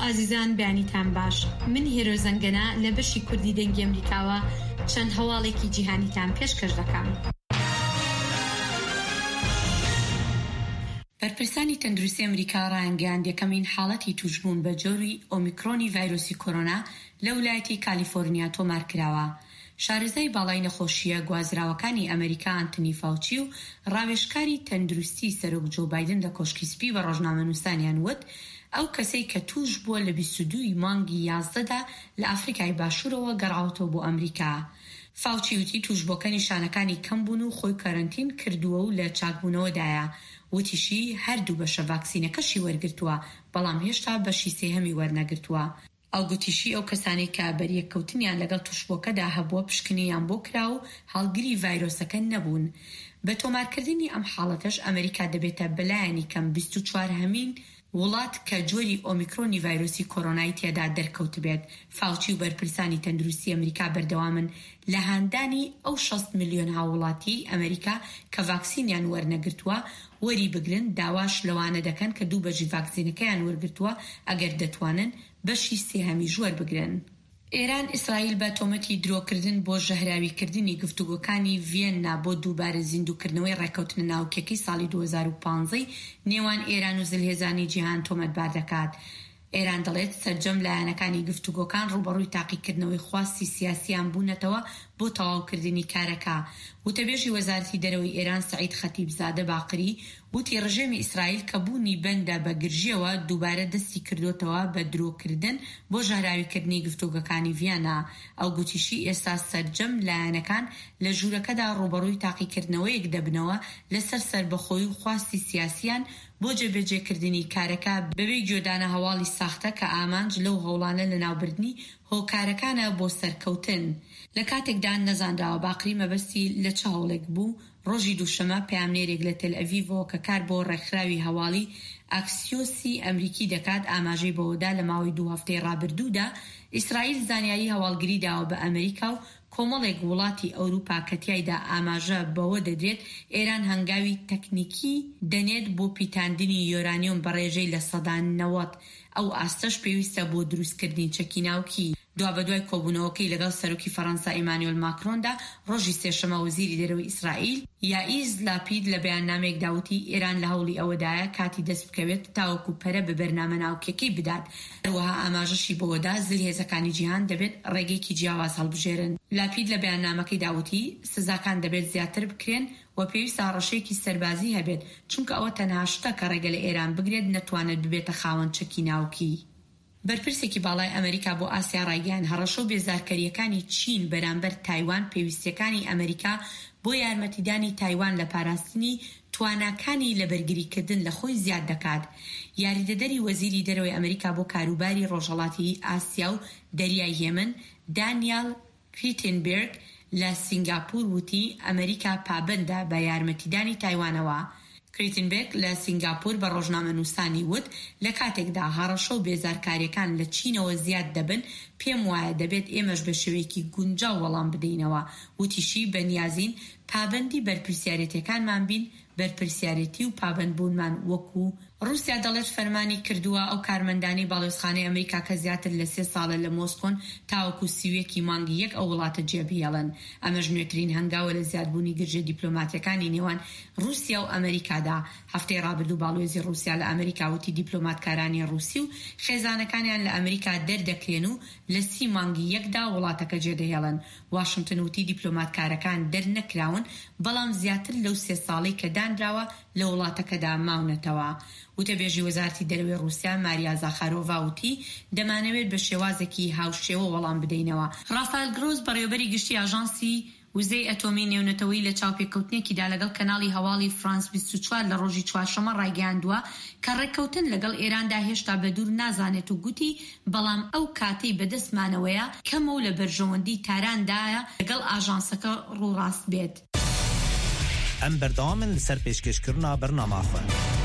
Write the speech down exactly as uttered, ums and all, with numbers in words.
ئازیزان بیانیتان باش. من هێرۆ زەنگەنە لە بەشی کوردی دەنگی ئەمریکاوە چەند هەواڵێکی جیهانیتان پێشکەش دەکەم. بەرپرسانی تەندروستی ئەمریکا ڕایانگەیاند یەکەمین حاڵەتی توشبوون بە جۆری ئۆمیکرۆنی ڤایرۆسی کۆرۆنا لە ویلایەتی کالیفۆرنیا تۆمار کراوە. شارەزای باڵای نەخۆشیە گوازراوەکانی ئەمریکا ئانتنی فاوچی و ڕاوێژکاری تەندروستی سەرۆک جۆ بایدن لە کۆشکی سپی بە ڕۆژنامەنووسانیان وت ئەو کەسەی کە توش بووە لە بیست و دوو مانگی یازدەدا لە ئەفریقای باشوورەوە گەڕاوەتەوە بۆ ئەمریکا. فاوچی وتی توشبۆکە نیشانەکانی کەم بوون و خۆی کارەنتین کردووە و لە چاکبوونەوەدایە. وتیشی هەردوو بەشە ڤاکسینەکەشی وەرگرتووە بەڵام هێشتا بەشی سێهەمی وەرنەگرتووە. ئەو گوتیشی ئەو کەسانی کە بەریەککەوتنیان لەگەڵ توشبۆکەدا هەبووە پشکنیان بۆ کرا و هەڵگری ڤایرۆسەکە نەبوون. بە تۆمارکردنی ئەم حاڵەتەش ئەمریکا دەبێتە بەلایەنی کەم بیست و چوار هەمین وڵات کە جۆری ئۆمیکرۆنی ڤایرۆسی کۆرۆنای تێدا دەرکەوت بێت. فاوچی و بەرپرسانی تەندروستی ئەمریکا بەردەوامن لە هاندانی ئەو شەست ملیۆن هاوڵاتی ئەمریکا کە ڤاکسینیان وەرنەگرتووە وەری بگرن، داواش لەوانە دەکەن کە دوو بەشی ڤاکسینەکەیان وەرگرتووە ئەگەر دەتوانن بەشی سێهەمی ژوەر بگرن. ئێران ئیسرائیل بە تۆمەتی درۆکردن بۆ ژەهراویکردنی گفتوگۆکانی ڤیێننا بۆ دووبارە زیندووکردنەوەی ڕێکەوتنە ناوکیەکەی ساڵی دوو هەزار و پانزە نێوان ئێران و زلهێزانی جیهان تۆمەتبار دەکات. ئێران دەڵێت سەرجەم لایەنەکانی گفتوگۆکان ڕوبەڕووی تاقیکردنەوەی خواستی سیاسیان بوونەتەوە بۆ تەواوکردنی کارەکە. وتەبێژی وەزارەتی دەرەوەی ئێران سەعید خەتیبزادە باقری وتی ڕژێمی ئیسرائیل کە بوونی بەندە بە گرژیەوە دووبارە دەستی کردوتەوە بە درۆکردن بۆ ژەهراویکردنی گفتوگۆکانی ڤیێنا. ئەو گوتیشی ئێستا سەرجەم لایەنەکان لە ژوورەکەدا ڕوبەڕووی تاقیکردنەوەیەک دەبنەوە لەسەر سەربەخۆیی و خواستی سیاسیان بۆ جێبەجێکردنی کارەکە بەبێ گوێدانە هەواڵی ساختە کە ئامانج لەو هەوڵانە لە ناوبردنی هۆکارەکانە بۆ سەرکەوتن. لە کاتێکدا نەزانراوە باقری مەبەستی لە چه هەوڵێک بوو. ڕۆژی دووشەمە پەیامنێرێک لە تێل ئەڤیڤەوە کە کار بۆ ڕێکخراوی هەواڵی ئاکسیۆسی ئەمریکی دەکات ئاماژەی بەوەدا لە ماوەی دوو هەفتەی ڕابردوودا ئیسرائیل زانیاری هەواڵگری داوە بە ئەمریکا و کۆمەڵێک وڵاتی ئەوروپا کە تیایدا ئاماژە بەوە دەدرێت ئێران هەنگاوی تەکنیکی دەنێت بۆ پیتاندنی یۆرانیۆم بە ڕێژەی لە سەدان نەوەت. ئەو ئاستەش پێویستە بۆ دروستکردنی چەکی ناوکی. دوا بەدوای کۆبوونەوەکەی لەگەڵ سەرۆکی فەڕەنسا ئیمانوئێل ماکرۆندا ڕۆژی سێشەمە وەزیری دەرەوەی ئیسرائیل یائیر لاپید لە بەیاننامەیەکدا وتی ئێران لە هەوڵی ئەوەدایە کاتی دەست بکەوێت تاوەکو پەرە بە بەرنامە ناوکیەکەی بدات. هەروەها ئاماژەشی بۆوەدا زلهێزەکانی جیهان دەبێت ڕێگەیەکی جیاواز هەڵبژێرن. لاپید لە بەیاننامەکەی داوتی سزاکان دەبێت زیاتر بکرێن و پێویستە ڕەشەیەکی سەربازی هەبێت چونکە ئەوە تەنها شتە کە ڕێگە لە ئێران بگرێت نەتوانێت ببێتە خاوەن چەکی ناوکی. بەرپرسێکی باڵای ئەمریکا بۆ ئاسیا ڕایگەیاند هەڕەشە و بێزارکەریەکانی چین بەرامبەر تایوان پێویستیەکانی ئەمریکا بۆ یارمەتیدانی تایوان لە پاراستنی تواناکانی لەبەرگریکردن لە خۆی زیاد دەکات. یاریدەدەری وەزیری دەرەوەی ئەمریکا بۆ کاروباری ڕۆژهەڵاتی ئاسیا و دەریای هێمن دانیال کریتنبێرگ لە سینگاپور وتی ئەمریکا پابەندە بە یارمەتیدانی تایوانەوە. کریتنبێرگ لە سینگاپور بە ڕۆژنامەنووسانی وت لە کاتێکدا هەڕەشە و بێزارکاریەکان لە چینەوە زیاد دەبن پێم وایە دەبێت ئێمەش بە شێوەیەکی گونجاو وەڵام بدەینەوە. وتیشی بەنیازین پابەندی بەرپرسیارەتەکانمان بین بەرپرسیارەتی و پابەندبوونمان وەکو رووسیا دەڵێت فەرمانی کردووە ئەو کارمەندانی باڵێۆزخانەی ئەمریکا کە زیاتر لە سێ ساڵە لە مۆسکۆن تاوەکو سیوێکی مانگی یەک ئەو وڵاتە جێبهێڵن. ئەمەش نوێترین هەنگاوە لە زیادبوونی گرژە دیپلۆماتیەکانی نێوان رووسیا و ئەمریکادا. هەفتەی ڕابردوو باڵۆێزی رووسیا لە ئەمریکا وتی دیپلۆماتکارانی رووسی و خێزانەکانیان لە ئەمریکا دەردەکرێن و لە سی مانگی یەکدا وڵاتەکە جێدەهێڵن. واشنگتن وتی دیپلۆماتکارەکان دەرنەکراون بەڵام زیاتر لەو سێ ساڵی کە دانراوە لە وڵاتەکەدا ماونەتەوە. وتەبێژی وەزارەتی دەرەوەی رووسیا ماریا زاخارۆڤا وتی دەمانەوێت بە شێوازێکی هاوشێوە وەڵام بدەینەوە. ڕافال گرۆز بەڕێوەبەری گشتی ئاژانسی وزەی ئەتۆمی نێونەتەوەی لە چاوپێکەوتنێکیدا لەگەڵ کەناڵی هەواڵی فرانس بیست و چوار لە ڕۆژی چوارشەمە ڕایگەیاندووە کە ڕێککەوتن لەگەڵ ئێراندا هێشتا بەدوور نازانێت و گوتی بەڵام ئەو کاتەی بەدەستمانەوەیە کەمە و لە بەرژەوەندی تاراندایە لەگەڵ ئاژانسەکە ڕووڕاست بێت. ئەم بەردەوامن لەسەر پێشکەشکردنا بەرنامە خوێن.